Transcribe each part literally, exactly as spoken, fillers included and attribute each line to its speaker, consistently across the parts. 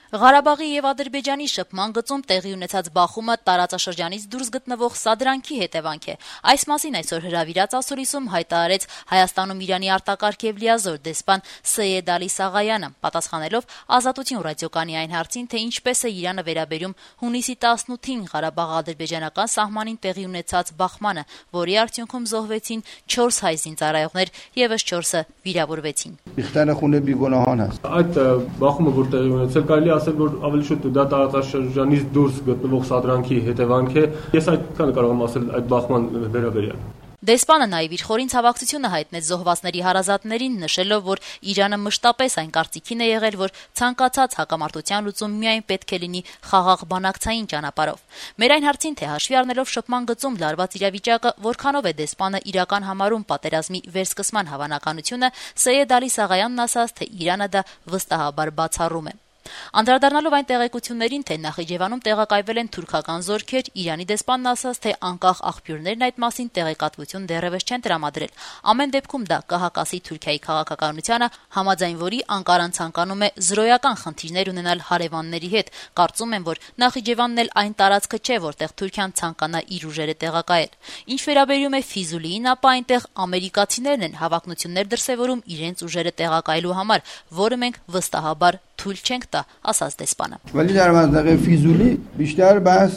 Speaker 1: Ղարաբաղի եւ Ադրբեջանի շփման գծում տեղի ունեցած բախումը տարածաշրջանից դուրս գտնվող սադրանքի հետևանք է։ Այս մասին այսօր հրավիրած ասորիսում հայտարարեց Հայաստանում Իրանի արտակարգ եւ լիազոր դեսպան Սեյեդ Ալի Սաղայանը, պատասխանելով Ազատություն ռադիոկանի այն հարցին, թե ինչպես է Իրանը վերաբերում հունիսի տասնութին Ղարաբաղ-ադրբեջանական սահմանին տեղի ունեցած բախմանը, որի արդյունքում զոհվեցին չորս հայ զինծառայողներ, եւս չորսը վիրավորվեցին։
Speaker 2: Այդ բախումը, որ տեղի ունեցել, կարելի ասել, որ ավելի շուտ դա տարածաշրջանից դուրս գտնվող սադրանքի հետևանք է։ Ես այդքան կարող եմ ասել այդ բախման վերաբերյալ։
Speaker 1: Դեսպանը նաև իր խորին ցավակցությունը հայտնեց զոհվածների հարազատներին, նշելով, որ Իրանը մշտապես այն կարծիքին է եղել, որ ցանկացած հակամարտության լուծում միայն պետք է լինի խաղաղ բանակցային ճանապարհով։ Մեր այն հարցին, թե հաշվի առնելով շփման գծում լարված իրավիճակը, որքանով է դեսպանը իրական համարում պատերազմի վերսկսման հավանականությունը, Սեյեդ Ալի Սաղայանն ասաց, թե Իրանը դա վստահաբար բացառում է։ Անդրադառնալով այն տեղեկություններին, թե Նախիջևանում տեղակայվել են թուրքական զորքեր, Իրանի դեսպանն ասաց, թե անկախ աղբյուրներն այդ մասին տեղեկատվություն դեռևս չեն տրամադրել։ Ամեն դեպքում դա կհակասի Թուրքիայի քաղաքականությանը, համաձայն որի Անկարան ցանկանում է զրոյական խնդիրներ ունենալ հարևանների հետ։ Կարծում եմ, որ Նախիջևանն էլ այն տարածքը չէ, որտեղ Թուրքիան ցանկանա իր ուժերը տեղակայել։ Ինչ վերաբերում է Ֆիզուլիին, ապա այնտեղ ամերիկացիներն են հավակնություններ դրսևորում իրենց ուժերը տեղակայելու համար, որը մենք վստահաբար թույլ չենք տա, ասաց դեսպանը։
Speaker 3: ولی در منطقه فیزولی بیشتر بحث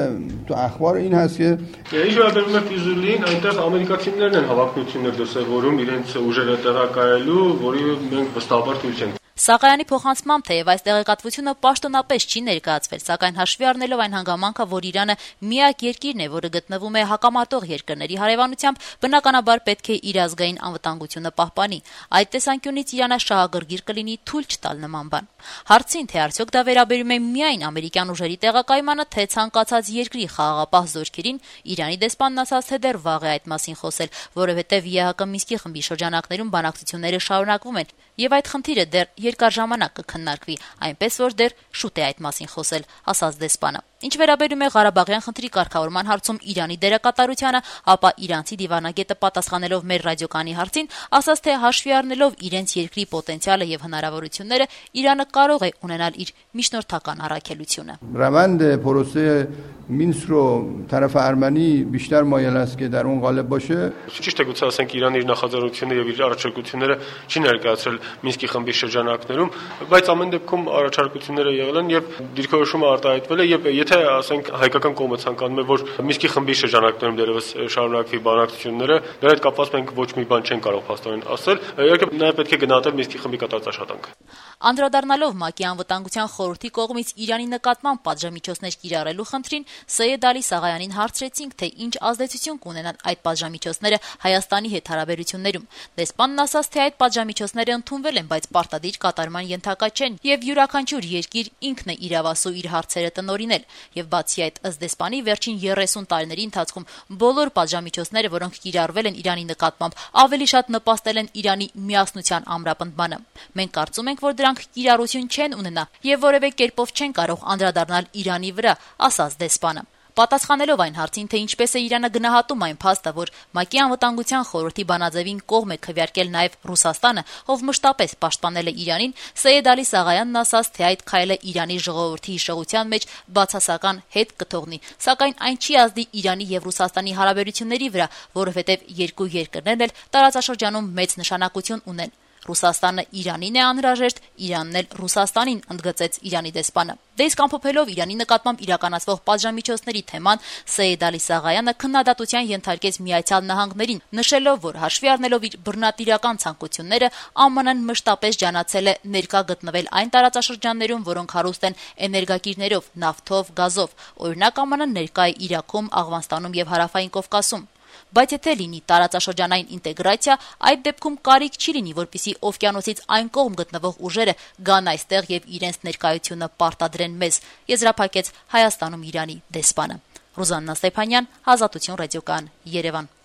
Speaker 3: تو اخبار این هست که
Speaker 2: Ինչ վերաբերում է Ֆիզուլին, այնտեղ ամերիկացիներն են հավակնություններ դրսևորում իրենց ուժերը տեղակայելու, որի մենք վստահաբար թույլ չենք։
Speaker 1: Սաղայանի փոխանցմամբ, թեև այս տեղեկատվությունը պաշտոնապես չի ներկայացվել, սակայն հաշվի առնելով այն հանգամանքը, որ Իրանը միակ երկիրն է, որը գտնվում է հակամարտող երկրների հարևանությամբ, բնականաբար պետք է իր ազգային անվտանգությունը պահպանի։ Այդ տեսանկյունից Իրանը շահագրգիռ կլինի թույլ չտալ նման բան։ Հարցին, թե արդյոք դա վերաբերում է միայն ամերիկյան ուժերի տեղակայմանը, թե ցանկացած երկրի խաղաղապահ զորքերին, Իրանի դեսպանն ասաց, թե դեռ վաղ է այդ մասին խոսել, որովհետև ԵԱՀԿ Մինսկի խմբի շրջանակներում բանակցությունները շարունակվում են, եւ այդ խնդիրը դեռ երկար ժամանակ կքննարկվի, այնպես որ դեռ շուտ է այդ մասին խոսել, ասաց դեսպանը։ Ինչ վերաբերում է Ղարաբաղյան խնդրի կարգավորման հարցում Իրանի դերակատարությանը, ապա իրանցի դիվանագետը պատասխանելով մեր ռադիոկանի հարցին, ասաց, թե հաշվի առնելով իրենց երկրի պոտենցիալը եւ հնարավորությունները, Իրանը կարող է ունենալ իր միջնորդական առաքելությունը։
Speaker 3: روند پروسه مینسک رو طرف ارمنی بیشتر مایل است که در اون قالب باشه.
Speaker 2: Ճիշտ է, գուցե ասենք Իրանը իր նախաձեռնությունները եւ իր առաջարկությունները չի ներկայացրել Մինսկի խմբի շրջանակներում, բայց ամեն դեպքում առաջարկությունները եղել են եւ դիրքորոշումը արտահայտվել է եւ եթե ասենք հայկական կողմը ցանկանում է, որ Մինսկի խմբի շրջանակներում դեռևս շարունակվի բանակցությունները, դրա հետ կապված մենք ոչ մի բան չենք կարող փաստորեն ասել, իհարկե նաեւ պետք է գնահատել Մինսկի խմբի կատարած աշխատանքը։
Speaker 1: Անդրադառնալով ՄԱԿ-ի անվտանգության խորհրդի կողմից Իրանի նկատմամբ պատժամիջոցներ կիրառելու խնդրին, Սեյեդ Ալի Սաղայանին հարցրեցինք, թե ինչ ազդեցություն կունենան այդ պատժամիջոցները Հայաստանի հետ հարաբերություններում։ Դեսպանն ասաց, թե այդ պատժամիջոցները ընդունվել են, բայց պարտադիր կատարման ենթակա չեն, եւ յուրաքանչյուր երկիր ինքն է իրավասու իր հարցերը տնօրինել։ Եվ բացի այդ, ըստ դեսպանի, վերջին երեսուն տարիների ընթացքում բոլոր պատժամիջոցները, որոնք կիրառվել են Իրանի նկատմամբ, ավելի շատ նպաստել են Իրանի միասնության ամրապնդմանը։ Մենք կարծում ենք, որ դրանք կիրառություն չեն ունենա եւ որևէ կերպով չեն կարող անդրադառնալ Իրանի վրա, ասաց դեսպանը։ Պատասխանելով այն հարցին, թե ինչպես է Իրանը գնահատում այն փաստը, որ ՄԱԿ-ի անվտանգության խորհրդի բանաձևին կողմ է քվեարկել նաև Ռուսաստանը, ով մշտապես պաշտպանել է Իրանին, Սեյեդ Ալի Սաղայանն ասաց, թե այդ քայլը Իրանի ժողովրդի հիշողության մեջ բացասական հետ կթողնի, սակայն այն չի ազդի Իրանի եւ Ռուսաստանի հարաբերությունների վրա, որովհետեւ երկու երկրներն էլ տարածաշրջանում մեծ նշանակություն ունեն։ Ռուսաստանը Իրանին է անհրաժեշտ, Իրանն էլ Ռուսաստանին, ընդգծեց Իրանի դեսպանը։ Դե իսկ ամփոփելով Իրանի նկատմամբ իրականացվող պատժամիջոցների թեման, Սեյեդ Ալի Սաղայանը քննադատության ենթարկեց Միացյալ Նահանգներին, նշելով, որ հաշվի առնելով իր բռնատիրական ցանկությունները, ԱՄՆ-ն մշտապես ջանացել է ներկա գտնվել այն տարածաշրջաններում, որոնք հարուստ են էներգակիրներով, նավթով, գազով։ Օրինակ, ԱՄՆ-ն ներկա է Իրաքում, Աղվանստանում եւ Հարավային Կովկասում։ Բայց եթե լինի տարածաշրջանային ինտեգրացիա, այդ դեպքում կարիք չի լինի, որպեսզի օվկիանոսից այն կողմ գտնվող ուժերը գան այստեղ եւ իրենց ներկայությունը պարտադրեն մեզ, եզրափակեց Հայաստանում Իրանի դեսպանը։ Ռուզաննա Ստեփանյան, Ազատություն ռադիոկան, Երևան։